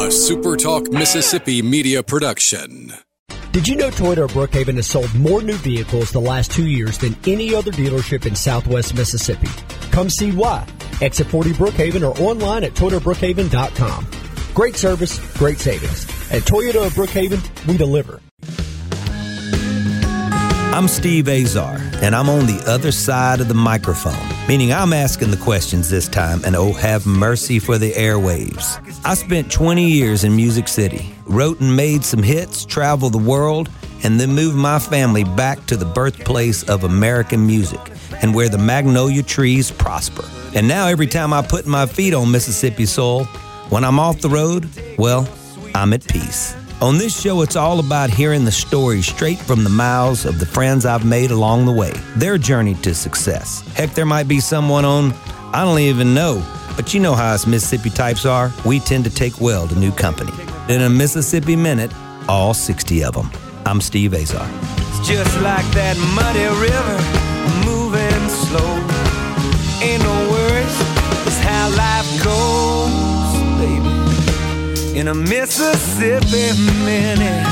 SuperTalk Mississippi media production. Did you know Toyota of Brookhaven has sold more new vehicles the last 2 years than any other dealership in Southwest Mississippi? Come see why. Exit 40 Brookhaven or online at ToyotaBrookhaven.com. Great service, great savings. At Toyota of Brookhaven, we deliver. I'm Steve Azar, and I'm on the other side of the microphone, meaning I'm asking the questions this time, and oh, have mercy for the airwaves. I spent 20 years in Music City, wrote and made some hits, traveled the world, and then moved my family back to the birthplace of American music and where the magnolia trees prosper. And now every time I put my feet on Mississippi soil, when I'm off the road, well, I'm at peace. On this show, it's all about hearing the stories straight from the mouths of the friends I've made along the way, their journey to success. Heck, there might be someone on, I don't even know, but you know how us Mississippi types are. We tend to take well to new company. In a Mississippi Minute, all 60 of them. I'm Steve Azar. It's just like that muddy river, moving slow. Ain't no worries, it's how life goes, baby. In a Mississippi Minute.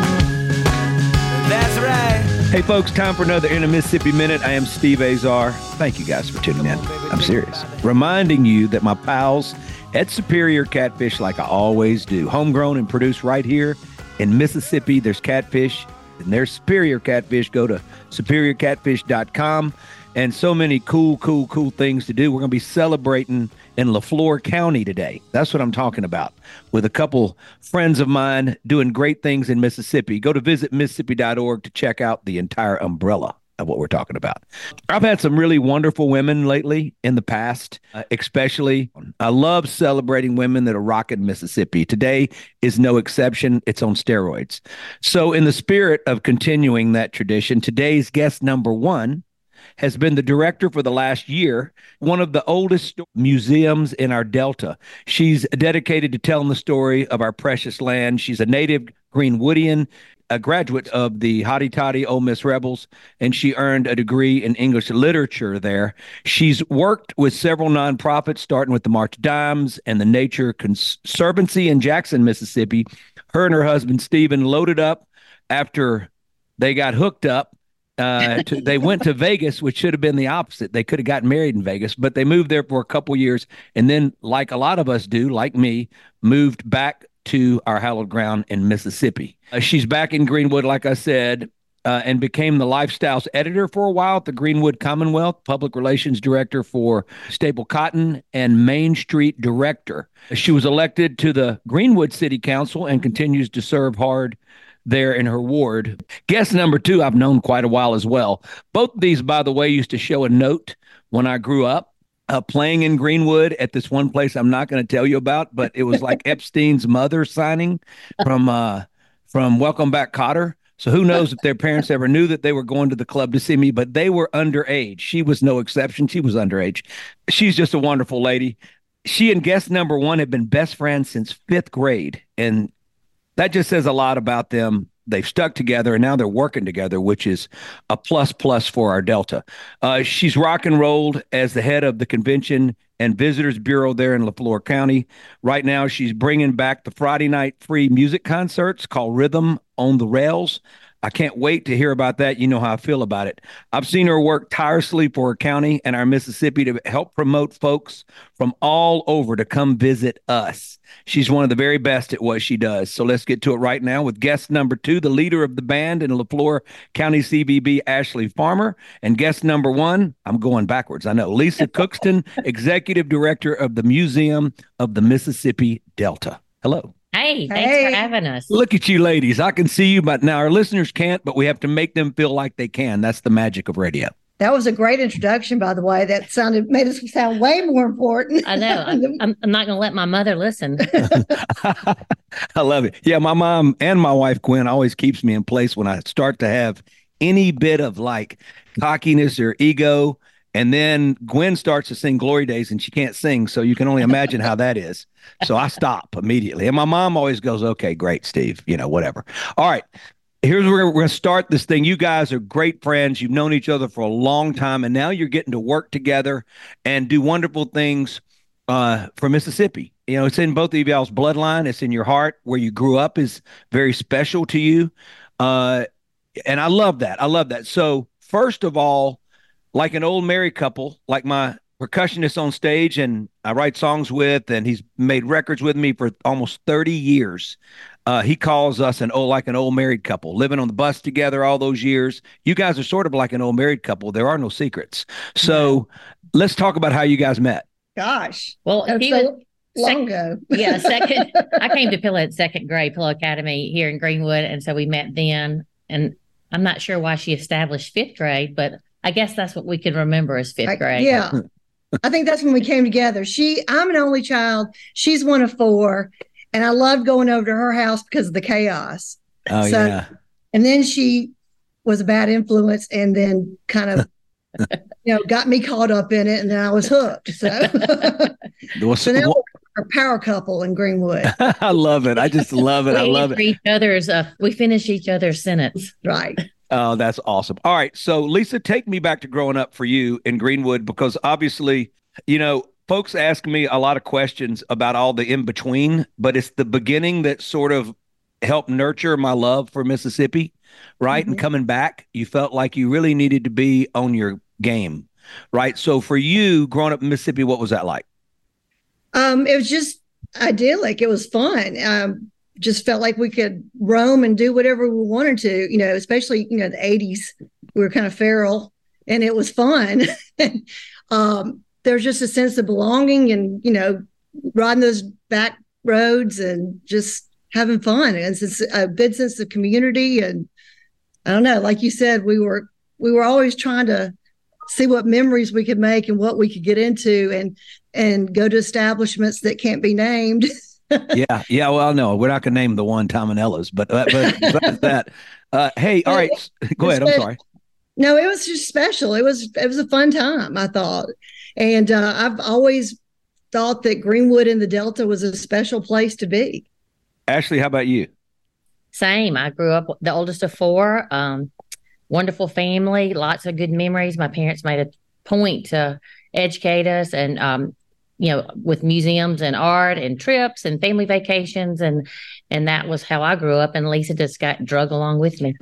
That's right. Hey folks, time for another In a Mississippi Minute. I am Steve Azar. Thank you guys for tuning in. I'm serious. Reminding you that my pals at Superior Catfish, like I always do, homegrown and produced right here in Mississippi. There's catfish and there's Superior Catfish. Go to superiorcatfish.com. And so many cool things to do. We're going to be celebrating in Lafleur County today. That's what I'm talking about, with a couple friends of mine doing great things in Mississippi. Go to visitmississippi.org to check out the entire umbrella of what we're talking about. I've had some really wonderful women lately in the past, especially. I love celebrating women that are rocking Mississippi. Today is no exception. It's on steroids. So in the spirit of continuing that tradition, today's guest number one has been the director for the last year, one of the oldest museums in our Delta. She's dedicated to telling the story of our precious land. She's a native Greenwoodian, a graduate of the Hotty Toddy Ole Miss Rebels, and she earned a degree in English literature there. She's worked with several nonprofits, starting with the March of Dimes and the Nature Conservancy in Jackson, Mississippi. Her and her husband, Stephen, loaded up after they got hooked up. They went to Vegas, which should have been the opposite. They could have gotten married in Vegas, but they moved there for a couple years. And then, like a lot of us do, like me, moved back to our hallowed ground in Mississippi. She's back in Greenwood, like I said, and became the lifestyles editor for a while at the Greenwood Commonwealth, public relations director for Staple Cotton, and Main Street director. She was elected to the Greenwood City Council and continues to serve hard there in her ward. Guest number two, I've known quite a while as well. Both of these, by the way, used to show a note when I grew up, playing in Greenwood at this one place I'm not going to tell you about, but it was like Epstein's mother signing from Welcome Back, Kotter. So who knows if their parents ever knew that they were going to the club to see me, but they were underage. She was no exception. She was underage. She's just a wonderful lady. She and guest number one have been best friends since fifth grade, and that just says a lot about them. They've stuck together, and now they're working together, which is a plus for our Delta. She's rock and rolled as the head of the Convention and Visitors Bureau there in Lafleur County. Right now, she's bringing back the Friday night free music concerts called Rhythm on the Rails. I can't wait to hear about that. You know how I feel about it. I've seen her work tirelessly for her county and our Mississippi to help promote folks from all over to come visit us. She's one of the very best at what she does. So let's get to it right now with guest number two, the leader of the band in Lafleur County CVB, Ashley Farmer, and guest number one, I'm going backwards, I know, Lisa Cookston, executive director of the Museum of the Mississippi Delta. Hello. Hey, thanks for having us. Look at you ladies. I can see you, but now our listeners can't, but we have to make them feel like they can. That's the magic of radio. That was a great introduction, by the way. That made us sound way more important. I know. I'm not going to let my mother listen. I love it. Yeah, my mom and my wife, Gwen, always keeps me in place when I start to have any bit of like cockiness or ego. And then Gwen starts to sing Glory Days and she can't sing. So you can only imagine how that is. So I stop immediately. And my mom always goes, okay, great, Steve, whatever. All right. Here's where we're going to start this thing. You guys are great friends. You've known each other for a long time. And now you're getting to work together and do wonderful things for Mississippi. it's in both of y'all's bloodline. It's in your heart. Where you grew up is very special to you. And I love that. I love that. So first of all, like an old married couple, like my percussionist on stage and I write songs with, and he's made records with me for almost 30 years. He calls us like an old married couple, living on the bus together all those years. You guys are sort of like an old married couple. There are no secrets. So let's talk about how you guys met. Gosh. Well, he so was long ago. Yeah, second. I came to Pillow at second grade, Pillow Academy here in Greenwood, and so we met then. And I'm not sure why she established fifth grade, but I guess that's what we can remember as fifth grade. Yeah. I think that's when we came together. I'm an only child. She's one of four. And I loved going over to her house because of the chaos. Oh, yeah. And then she was a bad influence and then kind of, got me caught up in it. And then I was hooked. So, so now we're a power couple in Greenwood. I love it. I just love it. I love it. We finish each other's sentence. Right. Oh, that's awesome. All right. So, Lisa, take me back to growing up for you in Greenwood, because obviously, folks ask me a lot of questions about all the in between, but it's the beginning that sort of helped nurture my love for Mississippi, right? Mm-hmm. And coming back, you felt like you really needed to be on your game, right? So for you, growing up in Mississippi, what was that like? It was just idyllic. It was fun. Just felt like we could roam and do whatever we wanted to, especially, the 80s. We were kind of feral and it was fun. There's just a sense of belonging and, riding those back roads and just having fun. And it's a good sense of community. And I don't know, like you said, we were always trying to see what memories we could make and what we could get into and go to establishments that can't be named. Yeah. Well, no, we're not going to name the one Tom and Ella's, but that. Hey, all right, go ahead. I'm sorry. No, it was just special. It was a fun time, I thought. And I've always thought that Greenwood in the Delta was a special place to be. Ashley, how about you? Same. I grew up the oldest of four. Wonderful family, lots of good memories. My parents made a point to educate us and, with museums and art and trips and family vacations. And that was how I grew up. And Lisa just got drug along with me.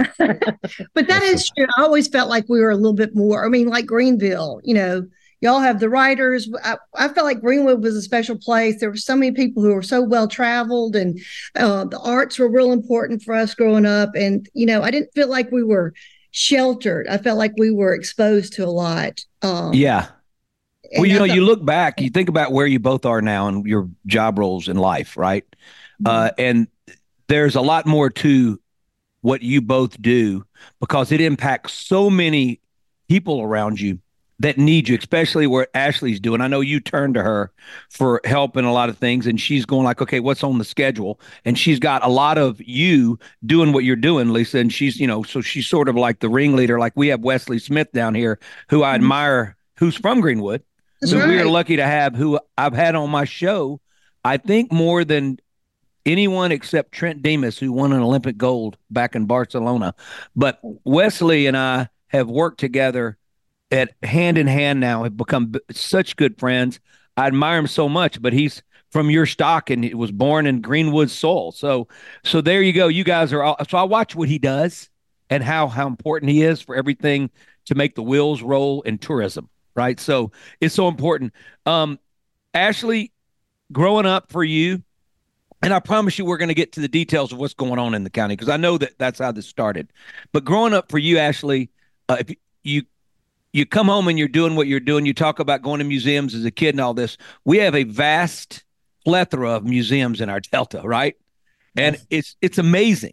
But that is true. I always felt like we were a little bit more, like Greenville, y'all have the writers. I felt like Greenwood was a special place. There were so many people who were so well traveled, and the arts were real important for us growing up. And, I didn't feel like we were sheltered. I felt like we were exposed to a lot. Yeah. Well, you look back, you think about where you both are now and your job roles in life, right? Mm-hmm. And there's a lot more to what you both do because it impacts so many people around you that need you, especially where Ashley's doing. I know you turn to her for help in a lot of things, and she's going like, okay, what's on the schedule? And she's got a lot of you doing what you're doing, Lisa. And she's, so she's sort of like the ringleader. Like we have Wesley Smith down here, who I admire, who's from Greenwood. That's so right. we are lucky to have who I've had on my show, I think more than anyone except Trent Demas, who won an Olympic gold back in Barcelona. But Wesley and I have worked together at hand in hand now, have become such good friends. I admire him so much, but he's from your stock and he was born in Greenwood soil. So there you go. You guys are all, so I watch what he does and how important he is for everything to make the wheels roll in tourism. Right. So it's so important. Ashley, growing up for you, and I promise you we're going to get to the details of what's going on in the county because I know that's how this started. But growing up for you, Ashley, if you come home and you're doing what you're doing, you talk about going to museums as a kid and all this. We have a vast plethora of museums in our Delta, right? And it's amazing.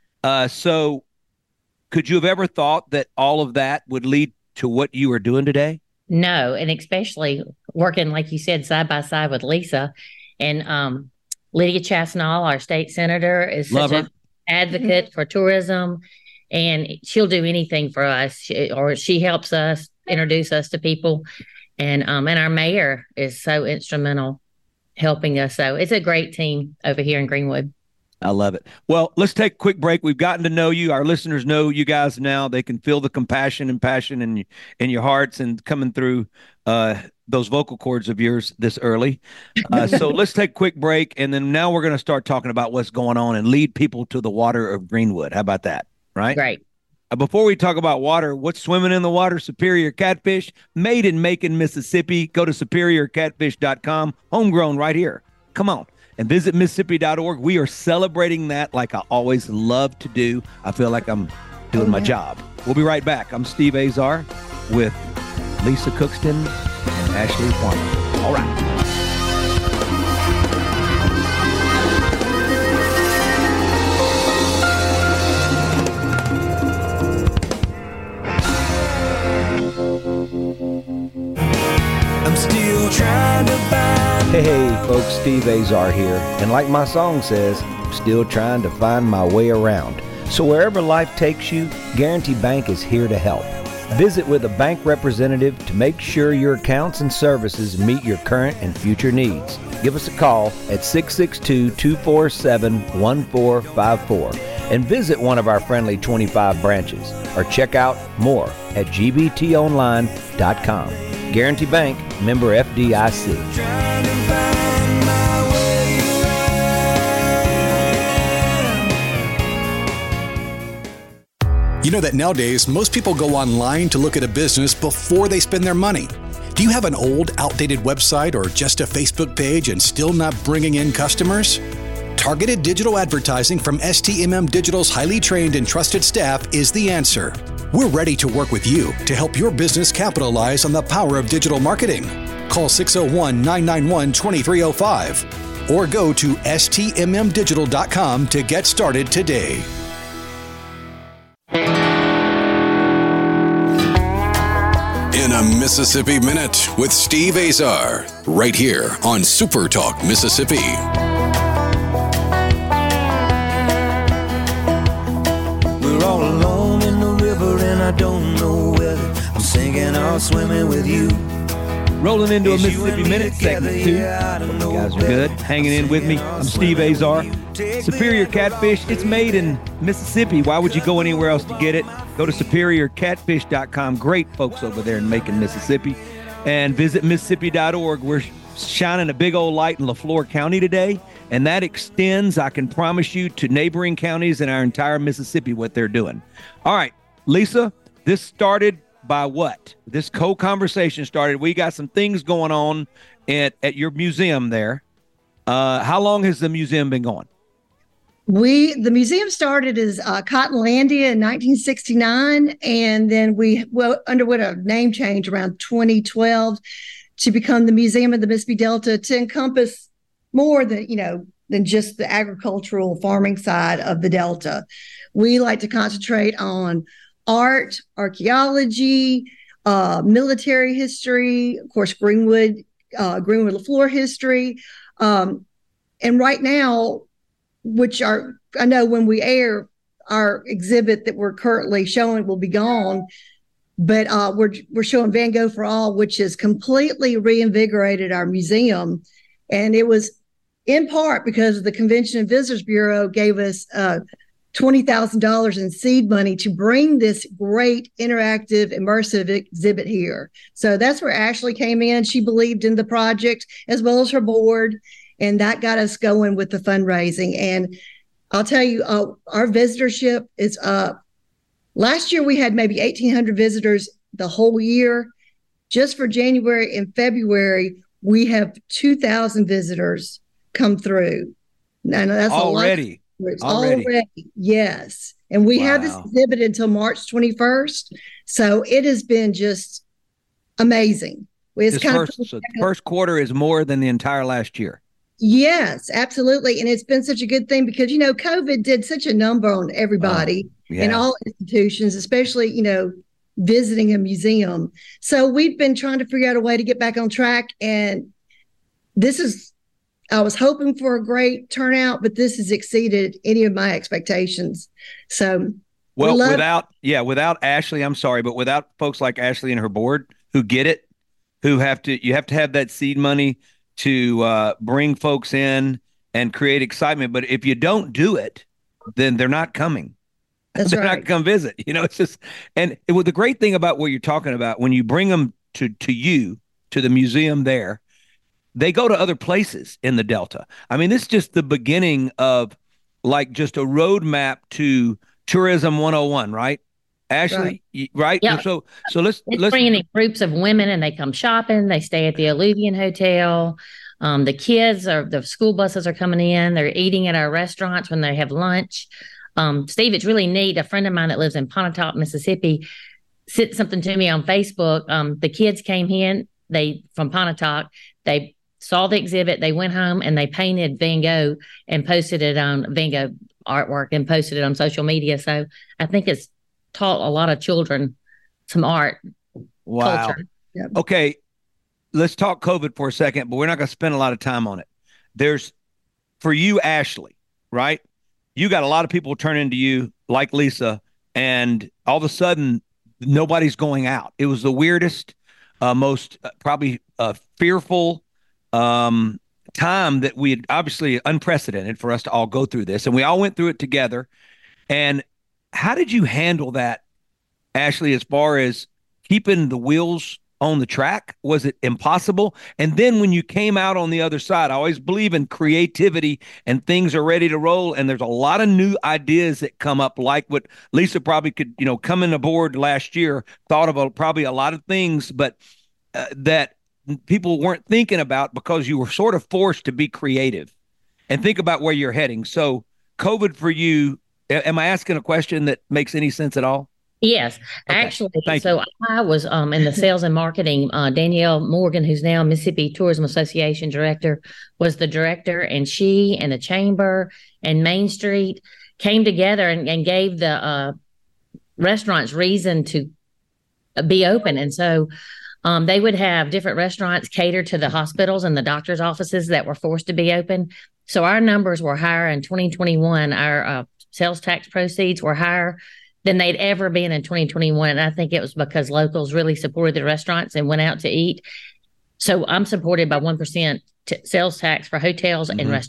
So could you have ever thought that all of that would lead to what you are doing today? No, and especially working, like you said, side by side with Lisa. And Lydia Chasnall, our state senator, is such an advocate for tourism, and she'll do anything for us. She helps us introduce us to people, and our mayor is so instrumental helping us. So it's a great team over here in Greenwood. I love it. Well, let's take a quick break. We've gotten to know you. Our listeners know you guys now. They can feel the compassion and passion in your hearts and coming through those vocal cords of yours this early. So let's take a quick break, and then now we're going to start talking about what's going on and lead people to the water of Greenwood. How about that? Right? Right. Before we talk about water, what's swimming in the water? Superior Catfish, made in Macon, Mississippi. Go to superiorcatfish.com, homegrown right here. Come on. And visit Mississippi.org. We are celebrating that like I always love to do. I feel like I'm doing my job. We'll be right back. I'm Steve Azar with Lisa Cookston and Ashley Farmer. All right. I'm still trying to find. Hey, folks, Steve Azar here. And like my song says, I'm still trying to find my way around. So wherever life takes you, Guarantee Bank is here to help. Visit with a bank representative to make sure your accounts and services meet your current and future needs. Give us a call at 662-247-1454 and visit one of our friendly 25 branches or check out more at gbtonline.com. Guarantee Bank, member FDIC. You know that nowadays, most people go online to look at a business before they spend their money. Do you have an old, outdated website or just a Facebook page and still not bringing in customers? Targeted digital advertising from STMM Digital's highly trained and trusted staff is the answer. We're ready to work with you to help your business capitalize on the power of digital marketing. Call 601-991-2305 or go to stmmdigital.com to get started today. In a Mississippi Minute with Steve Azar, right here on Super Talk Mississippi. We're all alone in the river and I don't know whether I'm sinking or swimming with you. Rolling into a Mississippi Minute, segment 2. You guys are good. Hanging in with me. I'm Steve Azar. Superior Catfish, it's made in Mississippi. Why would you go anywhere else to get it? Go to superiorcatfish.com. Great folks over there in Macon, Mississippi. And visit Mississippi.org. We're shining a big old light in LaFleur County today, and that extends, I can promise you, to neighboring counties in our entire Mississippi, what they're doing. All right, Lisa, this started by what? This conversation started. We got some things going on at your museum there. How long has the museum been going? The museum started as Cottonlandia in 1969, and then we underwent a name change around 2012 to become the Museum of the Mississippi Delta, to encompass more than just the agricultural farming side of the Delta. We like to concentrate on art, archaeology, military history, of course, Greenwood LaFleur history, and right now, I know when we air, our exhibit that we're currently showing will be gone, but we're showing Van Gogh for All, which has completely reinvigorated our museum. And it was in part because the Convention and Visitors Bureau gave us $20,000 in seed money to bring this great interactive, immersive exhibit here. So that's where Ashley came in. She believed in the project as well as her board. And that got us going with the fundraising. And I'll tell you, our visitorship is up. Last year, we had maybe 1,800 visitors the whole year. Just for January and February, we have 2,000 visitors come through. And that's already. Already, yes. And we have this exhibit until March 21st. So it has been just amazing. The first quarter is more than the entire last year. Yes, absolutely. And it's been such a good thing because, COVID did such a number on everybody and all institutions, especially, visiting a museum. So we've been trying to figure out a way to get back on track. And I was hoping for a great turnout, but this has exceeded any of my expectations. So without Ashley, I'm sorry, but without folks like Ashley and her board who get it, you have to have that seed money to bring folks in and create excitement. But if you don't do it, then they're not coming. They're not going to come visit. It's just, the great thing about what you're talking about, when you bring them to you to the museum there, they go to other places in the Delta. I mean, this is just the beginning of like just a roadmap to tourism 101, right? Ashley, right? Yeah. So let's bringing in groups of women and they come shopping. They stay at the Alluvion Hotel. The school buses are coming in. They're eating at our restaurants when they have lunch. Steve, it's really neat. A friend of mine that lives in Pontotoc, Mississippi, sent something to me on Facebook. The kids came in, from Pontotoc. They saw the exhibit. They went home and they painted Van Gogh and posted it on Van Gogh artwork and posted it on social media. So I think it's taught a lot of children some art. Wow. Culture. Yep. Okay. Let's talk COVID for a second, but we're not going to spend a lot of time on it. For you, Ashley, right? You got a lot of people turning to you like Lisa, and all of a sudden nobody's going out. It was the weirdest, most probably fearful time that we had, obviously unprecedented for us to all go through this, and we all went through it together. And how did you handle that, Ashley, as far as keeping the wheels on the track? Was it impossible? And then when you came out on the other side, I always believe in creativity and things are ready to roll. And there's a lot of new ideas that come up, like what Lisa probably could, coming aboard last year, thought of probably a lot of things, but that people weren't thinking about because you were sort of forced to be creative and think about where you're heading. So COVID for you, am I asking a question that makes any sense at all? Yes, okay. Actually. Thank so you. I was in the sales and marketing. Danielle Morgan, who's now Mississippi Tourism Association director, was the director, and she and the chamber and Main Street came together and gave the restaurants reason to be open. And so they would have different restaurants cater to the hospitals and the doctors' offices that were forced to be open. So our numbers were higher in 2021. Our sales tax proceeds were higher than they'd ever been in 2021. And I think it was because locals really supported the restaurants and went out to eat. So I'm supported by 1% sales tax for hotels and restaurants.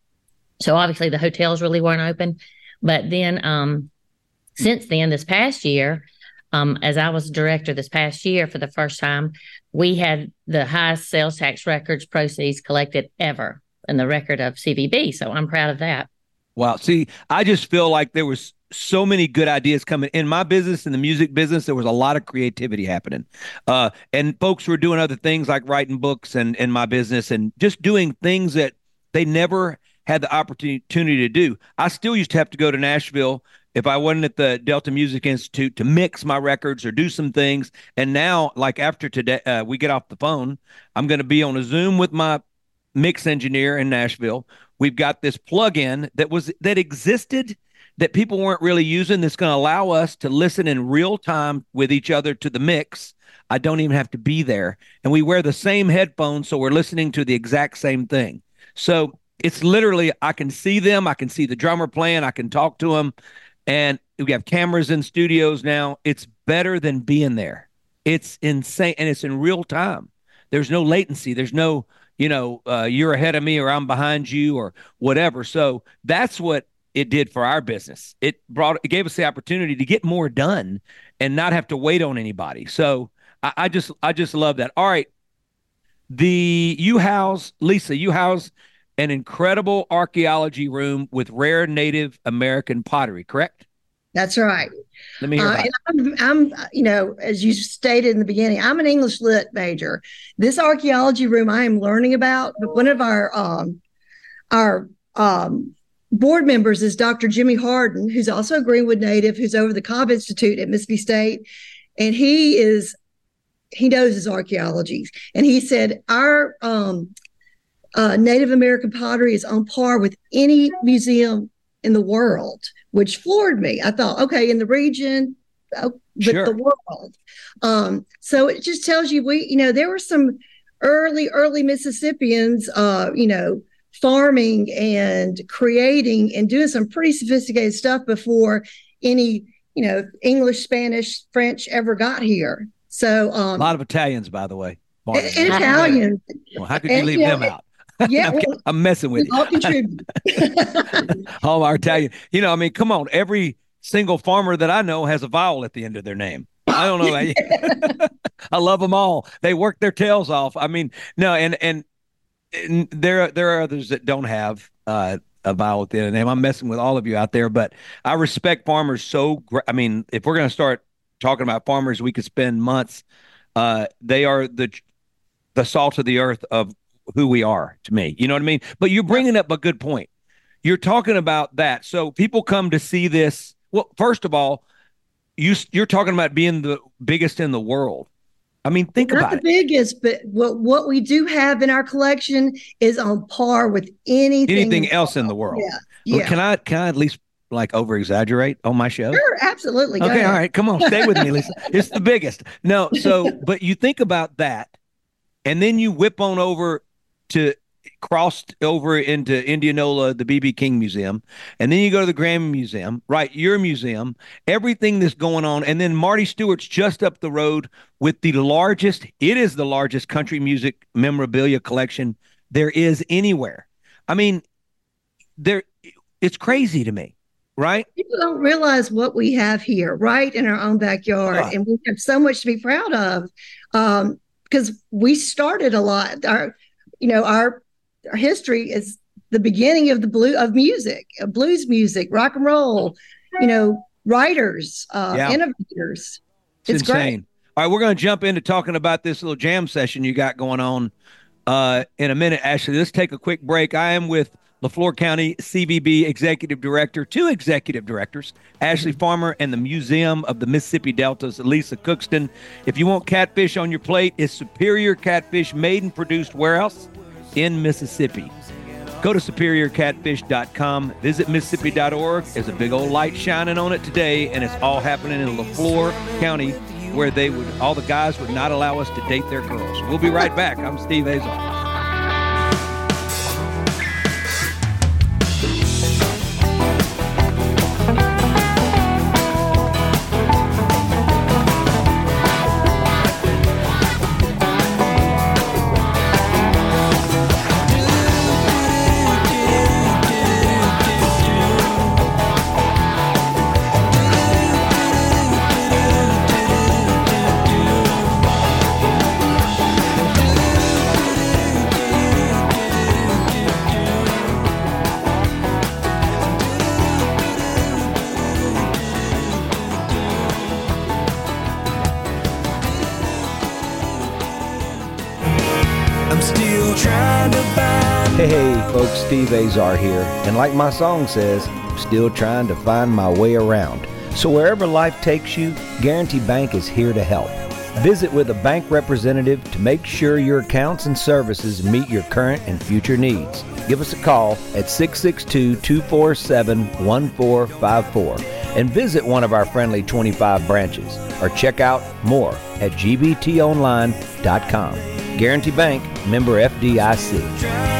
So obviously the hotels really weren't open. But then since then, this past year, as I was director this past year for the first time, we had the highest sales tax records proceeds collected ever in the record of CVB. So I'm proud of that. Wow. See, I just feel like there was so many good ideas coming in my business, in the music business. There was a lot of creativity happening. And folks were doing other things like writing books and in my business and just doing things that they never had the opportunity to do. I still used to have to go to Nashville if I wasn't at the Delta Music Institute to mix my records or do some things. And now, like after today, we get off the phone, I'm going to be on a Zoom with my mix engineer in Nashville. We've got this plugin that existed that people weren't really using that's going to allow us to listen in real time with each other to the mix. I don't even have to be there. And we wear the same headphones, so we're listening to the exact same thing. So it's literally, I can see them. I can see the drummer playing. I can talk to them. And we have cameras in studios now. It's better than being there. It's insane. And it's in real time. There's no latency. There's no, you're ahead of me or I'm behind you or whatever. So that's what it did for our business. It gave us the opportunity to get more done and not have to wait on anybody. So I just love that. All right. Lisa, you house an incredible archaeology room with rare Native American pottery, correct? That's right. Let me hear about it. I'm, as you stated in the beginning, I'm an English lit major. This archaeology room I am learning about, but one of our board members is Dr. Jimmy Harden, who's also a Greenwood native, who's over the Cobb Institute at Mississippi State. And he knows his archaeology. And he said, our Native American pottery is on par with any museum in the world, which floored me. I thought, okay, in the region, but sure. The world. So it just tells you there were some early Mississippians, farming and creating and doing some pretty sophisticated stuff before any, English, Spanish, French ever got here. So a lot of Italians, by the way. And Italians. Well, how could you leave them out? Yeah, I'm messing with you. All contribute. All our Italian. Come on. Every single farmer that I know has a vowel at the end of their name. I don't know. I love them all. They work their tails off. I mean, no, and there are others that don't have a vowel at the end of the name. I'm messing with all of you out there, but I respect farmers so. I mean, if we're going to start talking about farmers, we could spend months. They are the salt of the earth of who we are to me. You know what I mean? But you're bringing up a good point. You're talking about that. So people come to see this. Well, first of all, you're talking about being the biggest in the world. I mean, think about it. Not the biggest, but what we do have in our collection is on par with anything else in the world. Yeah. Well, can I at least like over exaggerate on my show? Sure, absolutely. Okay, all right, come on, stay with me, Lisa. It's the biggest. No, so but you think about that, and then you whip on over to crossed over into Indianola, the B.B. King Museum, and then you go to the Grammy Museum, right? Your museum, everything that's going on, and then Marty Stewart's just up the road with it is the largest country music memorabilia collection there is anywhere. I mean, it's crazy to me, right? People don't realize what we have here, right in our own backyard, and we have so much to be proud of because we started a lot. Our history is the beginning of blues music, rock and roll, writers, innovators. It's insane. Great. All right, we're going to jump into talking about this little jam session you got going on in a minute. Ashley, let's take a quick break. I am with LeFlore County CVB Executive Director, two executive directors, Ashley Farmer, and the Museum of the Mississippi Delta's Lisa Cookston. If you want catfish on your plate, it's Superior Catfish, made and produced where else? In Mississippi. Go to superiorcatfish.com. Visit Mississippi.org. There's a big old light shining on it today, and it's all happening in LeFlore County, where all the guys would not allow us to date their girls. We'll be right back. I'm Steve Azar. Hey folks, Steve Azar here, and like my song says, I'm still trying to find my way around. So wherever life takes you, Guarantee Bank is here to help. Visit with a bank representative to make sure your accounts and services meet your current and future needs. Give us a call at 662-247-1454 and visit one of our friendly 25 branches or check out more at gbtonline.com. Guarantee Bank, member FDIC.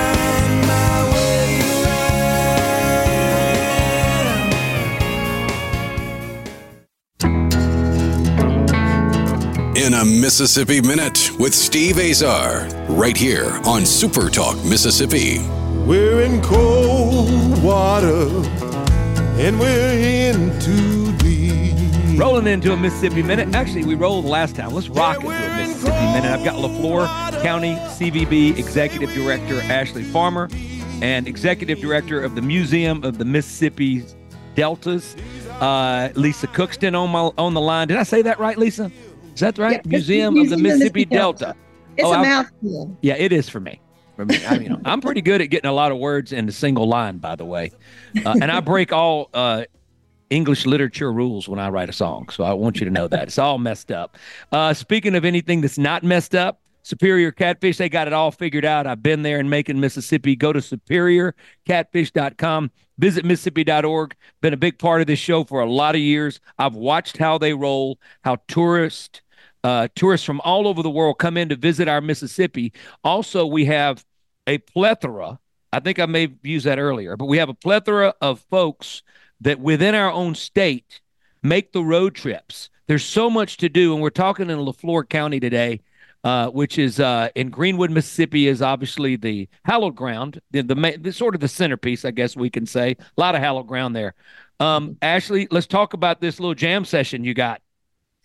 In a Mississippi Minute with Steve Azar, right here on Super Talk Mississippi. We're in cold water and we're in too deep. Rolling into a Mississippi Minute. Actually, we rolled last time. Let's rock into a Mississippi Minute. I've got LeFlore County CVB Executive Director Ashley Farmer and Executive Director of the Museum of the Mississippi Deltas, Lisa Cookston on the line. Did I say that right, Lisa? Is that right? Yeah, Museum of the Mississippi Delta. It's a mouthful. Yeah, it is for me. I'm pretty good at getting a lot of words in a single line, by the way. And I break all English literature rules when I write a song. So I want you to know that. It's all messed up. Speaking of anything that's not messed up, Superior Catfish, they got it all figured out. I've been there in Macon, Mississippi. Go to superiorcatfish.com. Visit Mississippi.org. Been a big part of this show for a lot of years. I've watched how they roll, how tourists from all over the world come in to visit our Mississippi. Also, we have a plethora. I think I may have used that earlier, but we have a plethora of folks that within our own state make the road trips. There's so much to do, and we're talking in LeFlore County today, which is in Greenwood, Mississippi, is obviously the hallowed ground, the sort of the centerpiece, I guess we can say. A lot of hallowed ground there. Ashley, let's talk about this little jam session you got.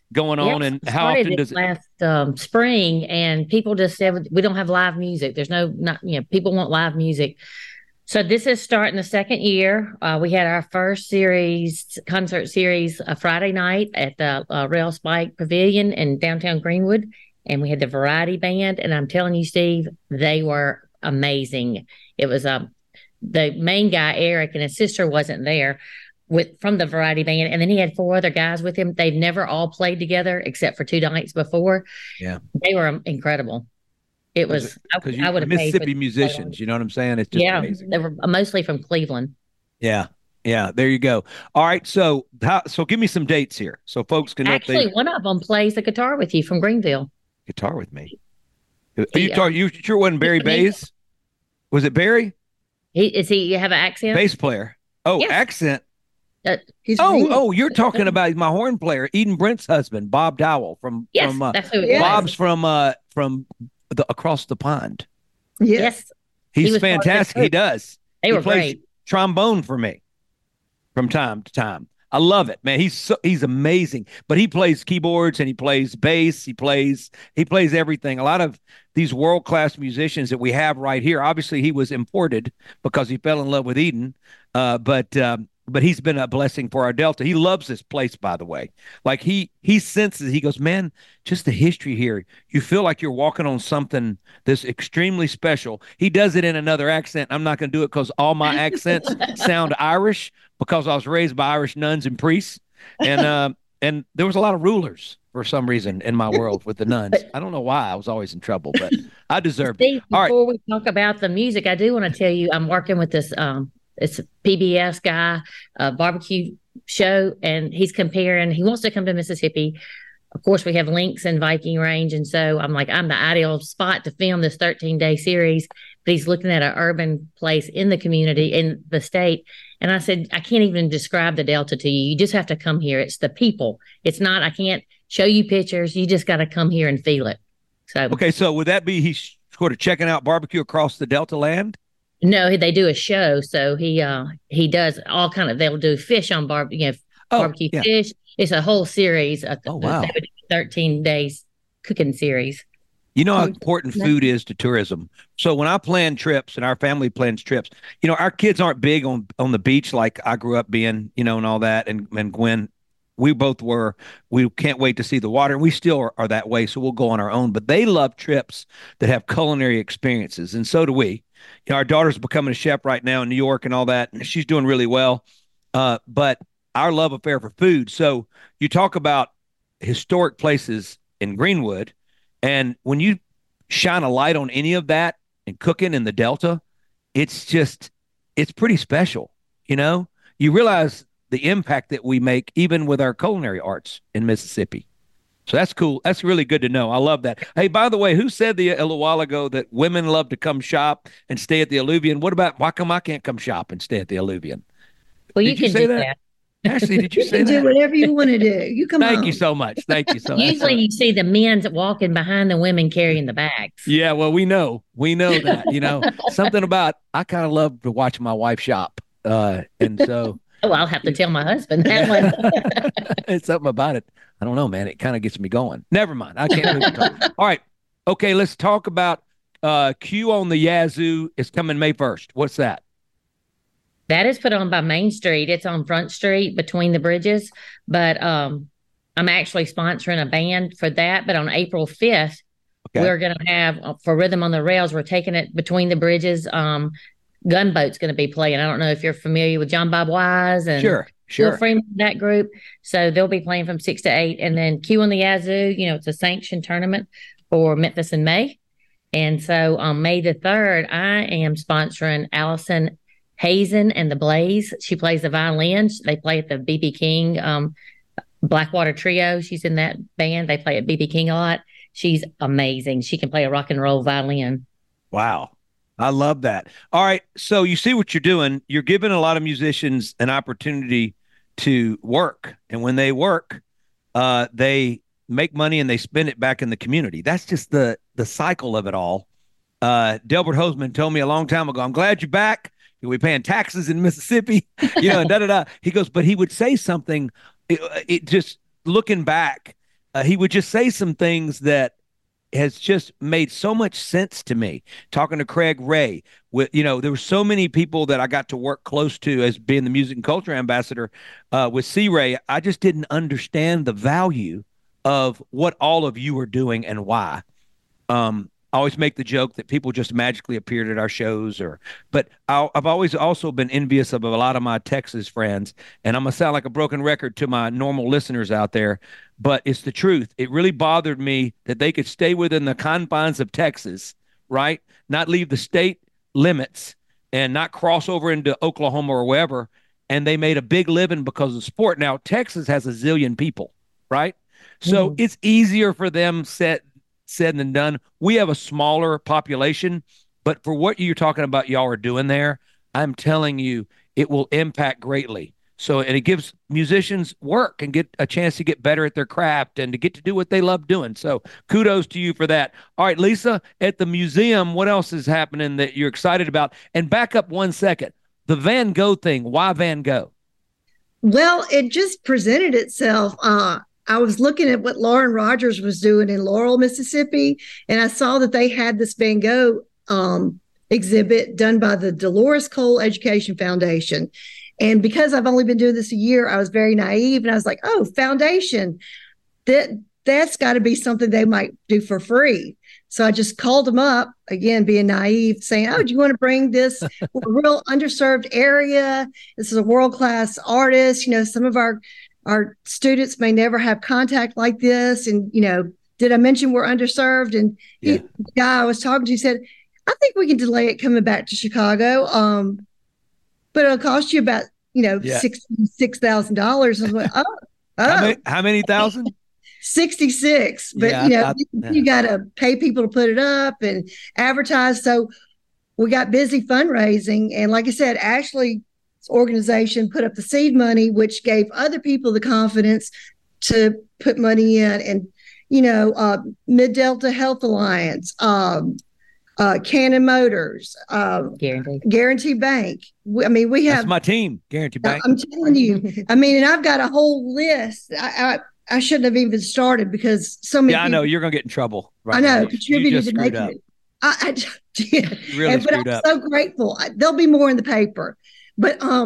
going on, and how often does it? Last spring, and people just said we don't have live music. There's people want live music. So this is starting the second year. We had our first concert series, Friday night at the Rail Spike Pavilion in downtown Greenwood, and we had the variety band. And I'm telling you, Steve, they were amazing. It was the main guy, Eric, and his sister wasn't there from the variety band, and then he had 4 other guys with him. They've never all played together except for 2 nights before. Yeah, they were incredible. It was, I would have Mississippi musicians, you know what I'm saying? It's just amazing. They were mostly from Cleveland. Yeah. There you go. All right. So give me some dates here so folks can actually, one of them plays the guitar with you from Greenville. Guitar with me. You sure wasn't Barry Bays? Was it Barry? You have an accent? Bass player. Oh, yes. Accent. You're talking about my horn player, Eden Brent's husband, Bob Dowell that's who it was. Bob's from across the pond. Yes. He's fantastic. He does. He plays great. Trombone for me from time to time. I love it, man. He's amazing. But he plays keyboards and he plays bass. He plays everything. A lot of these world-class musicians that we have right here, obviously he was imported because he fell in love with Eden. But he's been a blessing for our Delta. He loves this place, by the way. Like he senses, he goes, man, just the history here. You feel like you're walking on something that's extremely special. He does it in another accent. I'm not going to do it because all my accents sound Irish because I was raised by Irish nuns and priests. And there was a lot of rulers for some reason in my world with the nuns. I don't know why I was always in trouble, but I deserved it. Before we talk about the music, I do want to tell you, I'm working with this, it's a PBS guy, barbecue show, and he's comparing. He wants to come to Mississippi. Of course, we have links in Viking Range, and so I'm the ideal spot to film this 13-day series. But he's looking at an urban place in the community, in the state. And I said, I can't even describe the Delta to you. You just have to come here. It's the people. It's not, I can't show you pictures. You just got to come here and feel it. So would that be he's sort of checking out barbecue across the Delta land? No, they do a show. So he does all kind of, they'll do fish on barbecue fish. It's a whole series. Wow. 13 days cooking series. You know how important food is to tourism. So when I plan trips and our family plans trips, our kids aren't big on the beach like I grew up being, and all that. And Gwen, we both were. We can't wait to see the water. And we still are that way. So we'll go on our own. But they love trips that have culinary experiences. And so do we. Our daughter's becoming a chef right now in New York and all that. And she's doing really well. But our love affair for food. So you talk about historic places in Greenwood. And when you shine a light on any of that and cooking in the Delta, it's pretty special. You realize the impact that we make even with our culinary arts in Mississippi. So that's cool. That's really good to know. I love that. Hey, by the way, who said a little while ago that women love to come shop and stay at the Alluvion? What about, why come I can't come shop and stay at the Alluvion? Well, you can do that. Ashley, did you say that? Do whatever you want to do. You come Thank you so much. Usually you see the men walking behind the women carrying the bags. Yeah, well, we know that, something about, I kind of love to watch my wife shop. And so. Oh, I'll have to tell my husband that one. It's something about it. I don't know, man. It kind of gets me going. Never mind. I can't really talk. All right. Okay, let's talk about Q on the Yazoo. It's coming May 1st. What's that? That is put on by Main Street. It's on Front Street between the bridges. But I'm actually sponsoring a band for that. But on April 5th, we're going to have, for Rhythm on the Rails, we're taking it between the bridges. Gunboat's going to be playing. I don't know if you're familiar with John Bob Wise and Sure. Will Freeman, that group. So they'll be playing from 6 to 8. And then Q on the Yazoo, it's a sanctioned tournament for Memphis in May. And so on May the 3rd, I am sponsoring Allison Hazen and the Blaze. She plays the violin. They play at the B.B. King Blackwater Trio. She's in that band. They play at B.B. King a lot. She's amazing. She can play a rock and roll violin. Wow. I love that. All right. So you see what you're doing. You're giving a lot of musicians an opportunity to work. And when they work, they make money and they spend it back in the community. That's just the cycle of it all. Delbert Hoseman told me a long time ago, I'm glad you're back. We're paying taxes in Mississippi, and da-da-da. He goes, but he would say something, it just looking back, he would just say some things that has just made so much sense to me. Talking to Craig Ray, there were so many people that I got to work close to as being the music and culture ambassador with C. Ray. I just didn't understand the value of what all of you are doing and why. I always make the joke that people just magically appeared at our shows, but I've always also been envious of a lot of my Texas friends, and I'm gonna sound like a broken record to my normal listeners out there, but it's the truth. It really bothered me that they could stay within the confines of Texas, right? Not leave the state limits and not cross over into Oklahoma or wherever, and they made a big living because of sport. Now, Texas has a zillion people, right? So it's easier for them said than done. We have a smaller population, but for what you're talking about, y'all are doing there, I'm telling you, it will impact greatly. So, and it gives musicians work and get a chance to get better at their craft and to get to do what they love doing. So kudos to you for that. All right, Lisa, at the museum, what else is happening that you're excited about? And back up 1 second. The Van Gogh thing, why Van Gogh? Well, it just presented itself. I was looking at what Lauren Rogers was doing in Laurel, Mississippi, and I saw that they had this Van Gogh exhibit done by the Dolores Cole Education Foundation. And because I've only been doing this a year, I was very naive, and I was like, oh, foundation, that's got to be something they might do for free. So I just called them up, again, being naive, saying, oh, do you want to bring this real underserved area? This is a world-class artist. Some of our students may never have contact like this. And, did I mention we're underserved? And the guy I was talking to said, I think we can delay it coming back to Chicago. But it'll cost you about, $66,000. I was like, How many thousand? 66. But, you got to pay people to put it up and advertise. So we got busy fundraising. And like I said, Ashley organization put up the seed money, which gave other people the confidence to put money in. And Mid Delta Health Alliance, Cannon Motors, Guarantee Bank. We have, that's my team, Guarantee Bank. I'm telling you, and I've got a whole list. I shouldn't have even started because so many I know you're gonna get in trouble, right? I know, contributed to making it. I did. Really but I'm so grateful. There'll be more in the paper. But I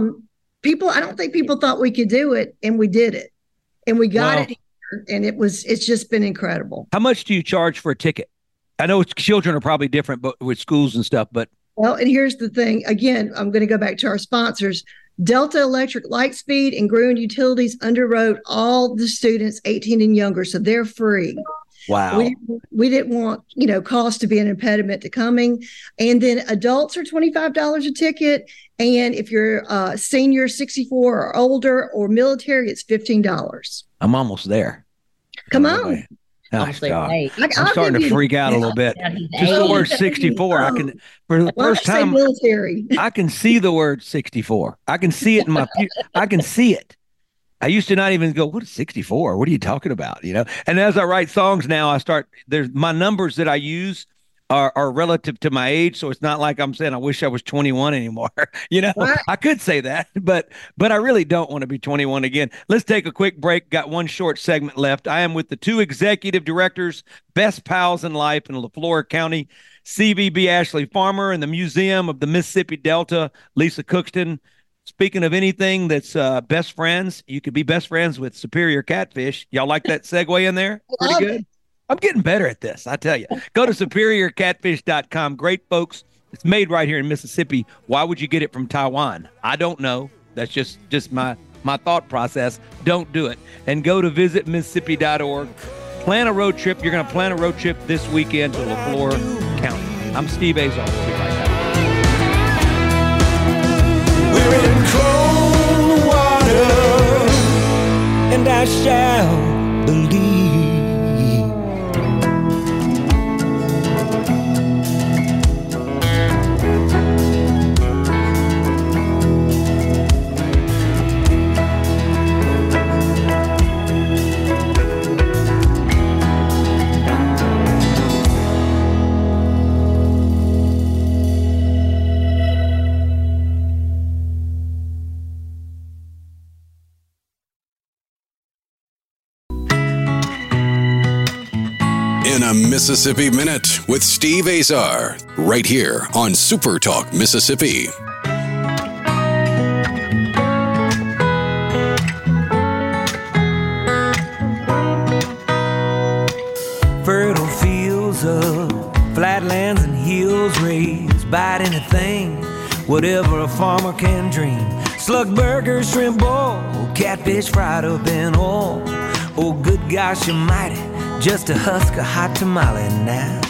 don't think people thought we could do it, and we did it, and we got it here, and it's just been incredible. How much do you charge for a ticket? I know children are probably different, but with schools and stuff. But well, and here's the thing. Again, I'm going to go back to our sponsors. Delta Electric Lightspeed and Gruen Utilities underwrote all the students 18 and younger, so they're free. Wow. We didn't want, cost to be an impediment to coming. And then adults are $25 a ticket. And if you're a senior, 64 or older, or military, it's $15. I'm almost there. Come on. Oh, God. I'm starting to freak out a little bit. Just the word 64. I can, for the first time, military. I can see the word 64. I can see it in I can see it. I used to not even go, what is 64? What are you talking about? And as I write songs now, there's my numbers that I use are relative to my age. So it's not like I'm saying, I wish I was 21 anymore. I could say that, but I really don't want to be 21 again. Let's take a quick break. Got one short segment left. I am with the two executive directors, best pals in life in Leflore County, CVB Ashley Farmer, and the Museum of the Mississippi Delta, Lisa Cookston. Speaking of anything that's best friends, you could be best friends with Superior Catfish. Y'all like that segue in there? Pretty good. I'm getting better at this, I tell you. Go to superiorcatfish.com. Great folks. It's made right here in Mississippi. Why would you get it from Taiwan? I don't know. That's just my thought process. Don't do it. And go to visitmississippi.org. Plan a road trip. You're going to plan a road trip this weekend to Leflore County. I'm Steve Azar. We'll be right back. We're in cold water, and I shall believe. been a Mississippi Minute with Steve Azar, right here on Super Talk Mississippi. Fertile fields of flatlands and hills raised, bite anything, whatever a farmer can dream. Slug burgers, shrimp boil, catfish fried up in oil. Oh, good gosh almighty, just a husk of hot tamale now.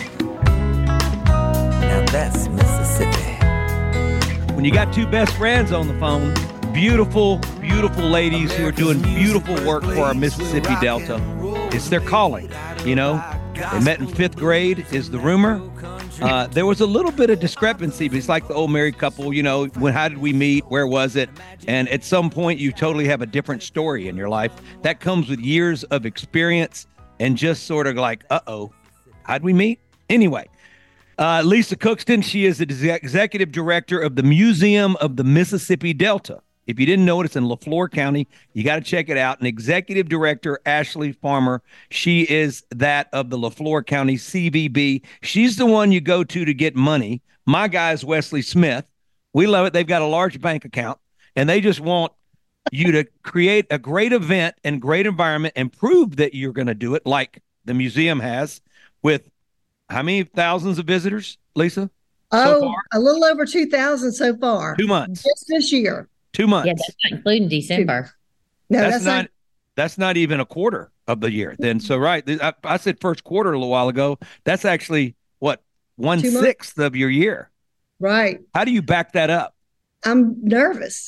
Now that's Mississippi. When you got two best friends on the phone, beautiful, beautiful ladies who are doing beautiful work for our Mississippi Delta, it's their calling, you know. They met in 5th grade is the rumor. There was a little bit of discrepancy, but it's like the old married couple, you know, how did we meet? Where was it? And at some point, you totally have a different story in your life. That comes with years of experience and just sort of like, uh-oh, how'd we meet? Anyway, Lisa Cookston, she is the executive director of the Museum of the Mississippi Delta. If you didn't know it, it's in LaFleur County. You got to check it out. And executive director, Ashley Farmer, she is that of the LaFleur County CVB. She's the one you go to get money. My guy is Wesley Smith. We love it. They've got a large bank account, and they just want you to create a great event and great environment and prove that you're going to do it like the museum has with how many thousands of visitors, Lisa? Oh, a little over 2,000 so far. 2 months. Just this year. 2 months. Yeah, that's not including December. No, that's not even a quarter of the year. Then so right, I said first quarter a little while ago. That's actually what 1/6 of your year. Right. How do you back that up? I'm nervous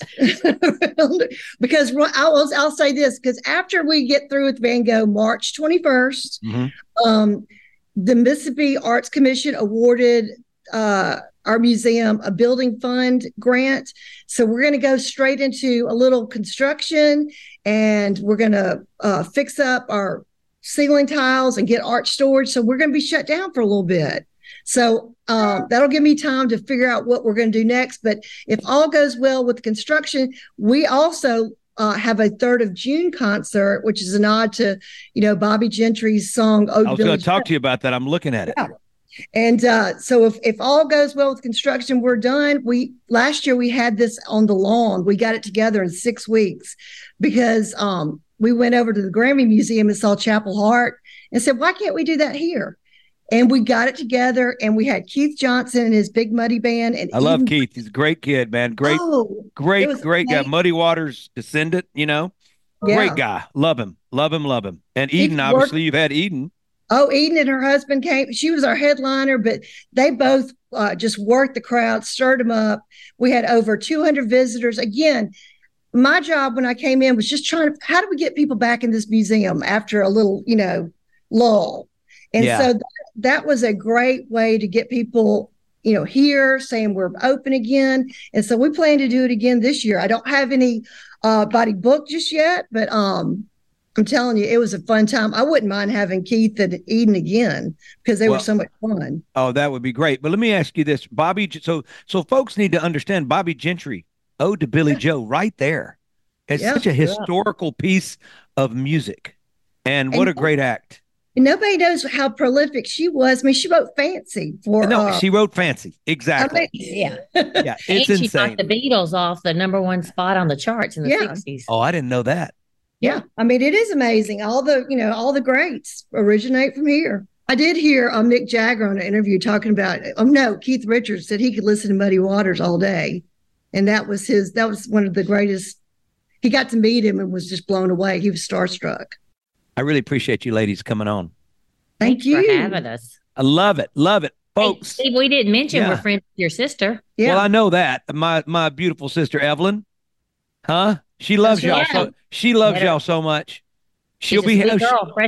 because I'll say this, because after we get through with Van Gogh, March 21st, the Mississippi Arts Commission awarded our museum a building fund grant. So we're going to go straight into a little construction, and we're going to fix up our ceiling tiles and get art storage. So we're going to be shut down for a little bit. So that'll give me time to figure out what we're going to do next. But if all goes well with the construction, we also have a 3rd of June concert, which is a nod to, Bobby Gentry's song. I was going to talk to you about that. I'm looking at it. Yeah. And so if all goes well with construction, we're done. Last year we had this on the lawn. We got it together in 6 weeks because we went over to the Grammy Museum and saw Chapel Hart and said, why can't we do that here? And we got it together, and we had Keith Johnson and his Big Muddy Band. And I love Keith. He's a great kid, man. Great guy. Muddy Waters descendant, Great guy. Love him. And Eden, obviously, you've had Eden. Oh, Eden and her husband came. She was our headliner, but they both just worked the crowd, stirred them up. We had over 200 visitors. Again, my job when I came in was just how do we get people back in this museum after a little, lull? And so that was a great way to get people, here saying we're open again. And so we plan to do it again this year. I don't have anybody booked just yet, but I'm telling you, it was a fun time. I wouldn't mind having Keith and Eden again because they were so much fun. Oh, that would be great. But let me ask you this, Bobby. So folks need to understand Bobby Gentry, Ode to Billy Joe, right there. It's such a historical piece of music. And what a great act. And nobody knows how prolific she was. I mean, she wrote Fancy for. No, she wrote Fancy. Exactly. Yeah. Yeah. It's and insane. She knocked the Beatles off the #1 spot on the charts in the 60s. Oh, I didn't know that. Yeah. I mean, it is amazing. All the greats originate from here. I did hear Mick Jagger on an interview talking about, Keith Richards said he could listen to Muddy Waters all day. And that was one of the greatest. He got to meet him and was just blown away. He was starstruck. I really appreciate you ladies coming on. Thank you for having us. I love it. Love it. Folks. Hey, Steve, we didn't mention we're friends with your sister. Yeah. Well, I know that. My beautiful sister, Evelyn. Huh? She loves y'all. She loves y'all so much. She'll be here.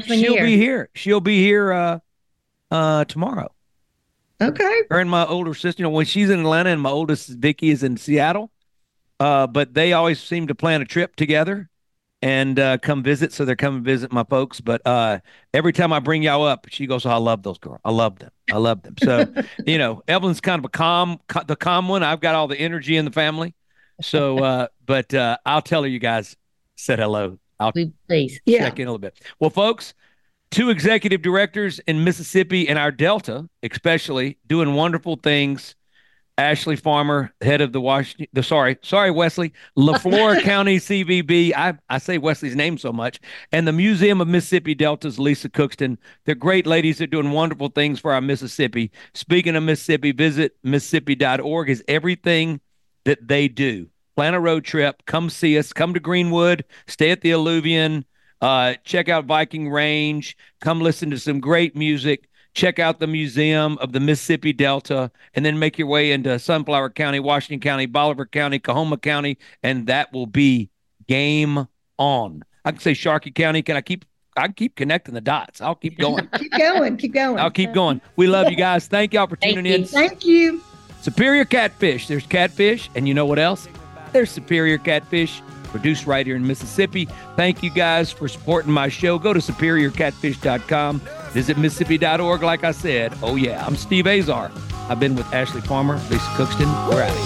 She'll be here tomorrow. Okay. Her and my older sister, when she's in Atlanta and my oldest Vicky is in Seattle. But they always seem to plan a trip together and come visit. So they're coming to visit my folks. But every time I bring y'all up, she goes, oh, I love those girls. I love them. So, Evelyn's kind of the calm one. I've got all the energy in the family. So, but I'll tell her you guys said hello. I'll please check in a little bit. Well, folks, 2 executive directors in Mississippi and our Delta, especially, doing wonderful things. Ashley Farmer, head of the Wesley, LaFleur County CVB. I say Wesley's name so much. And the Museum of Mississippi Delta's Lisa Cookston. They're great ladies. They're doing wonderful things for our Mississippi. Speaking of Mississippi, visit Mississippi.org is everything that they do. Plan a road trip. Come see us. Come to Greenwood. Stay at the Alluvion. Check out Viking Range. Come listen to some great music. Check out the Museum of the Mississippi Delta, and then make your way into Sunflower County, Washington County, Bolivar County, Coahoma County, and that will be game on. I can say Sharkey County. I keep connecting the dots. I'll keep going. Keep going. I'll keep going. We love you guys. Thank y'all for tuning in. Thank you. Superior Catfish. There's catfish, and you know what else? There's Superior Catfish, produced right here in Mississippi. Thank you guys for supporting my show. Go to superiorcatfish.com. Visit Mississippi.org, like I said. Oh, yeah. I'm Steve Azar. I've been with Ashley Farmer, Lisa Cookston. We're out of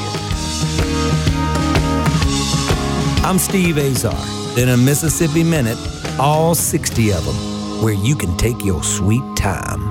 here. I'm Steve Azar. In a Mississippi Minute, all 60 of them, where you can take your sweet time.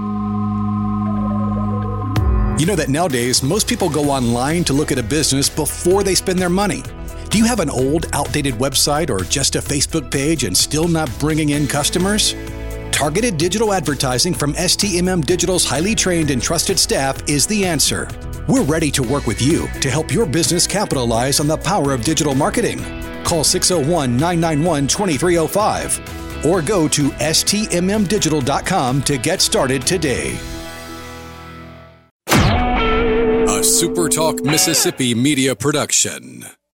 You know that nowadays, most people go online to look at a business before they spend their money. Do you have an old, outdated website or just a Facebook page and still not bringing in customers? Targeted digital advertising from STMM Digital's highly trained and trusted staff is the answer. We're ready to work with you to help your business capitalize on the power of digital marketing. Call 601-991-2305 or go to stmmdigital.com to get started today. A SuperTalk Mississippi media production.